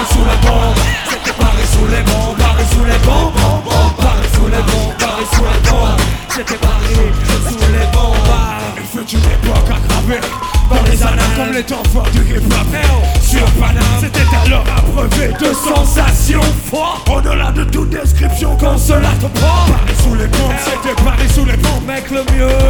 Paris sous les bombes. C'était Paris sous les bombes, Paris sous les bombes, Paris sous les bombes, Paris sous les bombes. C'était Paris sous les bombes. Il fut une époque aggravée dans les annales comme les temps forts du hip-hop. Sur Paname, c'était alors abreuvé de sensations fortes. Au-delà de toute description, quand cela te prend. Paris sous les bombes, c'était Paris sous les bombes. Mec, le mieux